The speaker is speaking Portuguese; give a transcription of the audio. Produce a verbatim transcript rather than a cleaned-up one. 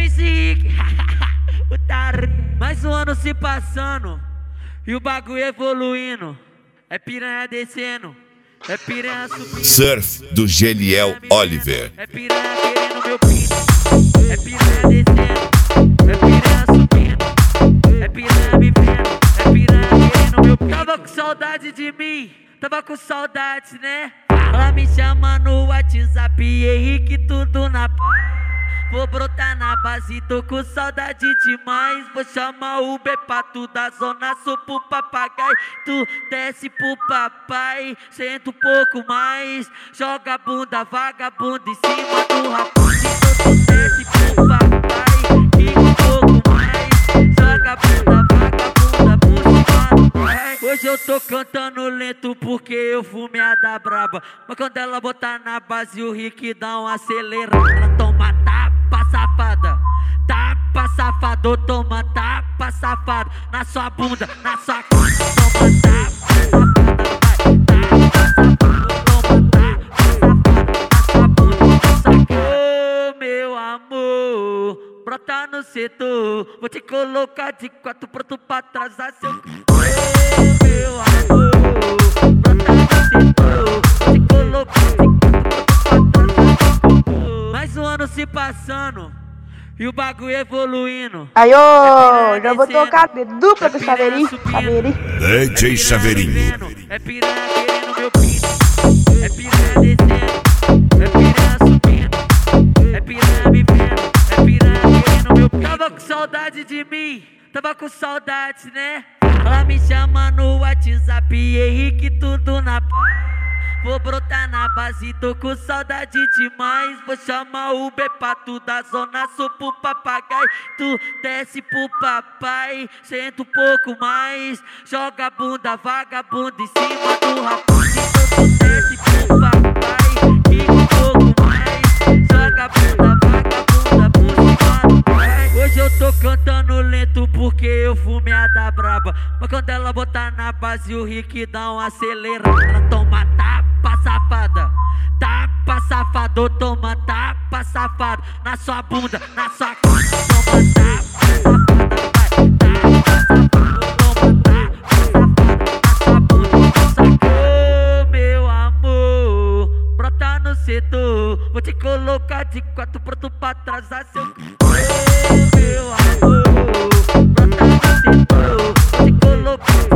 M C Rick, mais um ano se passando e o bagulho evoluindo. É piranha descendo, é piranha subindo. Surf do Geliel Oliver. É piranha querendo meu pinto, é piranha descendo, é piranha subindo, é piranha me vendo, é piranha querendo meu pinto. Tava com saudade de mim, tava com saudade, né? Ela me chama no WhatsApp, Henrique, tudo na paz. Vou brotar na base, tô com saudade demais. Vou chamar o Uber pra tu da zona sul pro papagaio. Tu desce pro papai, senta um pouco mais. Joga a bunda, vagabunda em cima do rapaz. Então tu desce pro papai, fica um pouco mais. Joga a bunda, vagabunda por cima do pai. Hoje eu tô cantando lento porque eu fumeada braba. Mas quando ela botar na base o Rick dá um acelerada. Ela toma tapa safada, tapa safado, toma tapa safado. Na sua bunda, na sua cara, toma tapa safada, vai. Tapa safado, toma tapa safado. Na sua bunda, na sua cara. Ô meu amor, brota no setor. Vou te colocar de quatro pronto pra atrasar seu... Ô meu amor, brota no setor. Vou te colocar de quatro pronto pra atrasar seu... Mais um ano se passando e o bagulho evoluindo. Aí, ô, já vou tocar dupla com o Chaveirinho. Chaveirinho. D J Chaveirinho. É piranha querendo meu pinto, é piranha descendo, é piranha subindo, é piranha me vendo, é piranha querendo meu pinto. Tava com saudade de mim, tava com saudade, né? Ela me chama no WhatsApp, Henrique, tudo na paz. Vou brotar na base, tô com saudade demais. Vou chamar o Uber pra tu da zona sul pro papagaio. Tu desce pro papai, senta um pouco mais. Joga a bunda, vagabunda em cima do rapaz. Então tu desce pro papai, fica um pouco mais. Joga a bunda, vagabunda por cima do pai. Hoje eu tô cantando lento porque eu fumeada braba. Mas quando ela botar na base o Rick dá um acelerada. Ela toma tapa safada, tapa safado, toma tapa safado. Na sua bunda, na sua cara, toma tapa safada, vai. Tapa safado, toma tapa safada. Na sua bunda, na sua cara. Ô meu amor, brota no setor. Vou te colocar de quatro pronto pra atrasar seu... Ô meu amor, brota no setor. Vou te colocar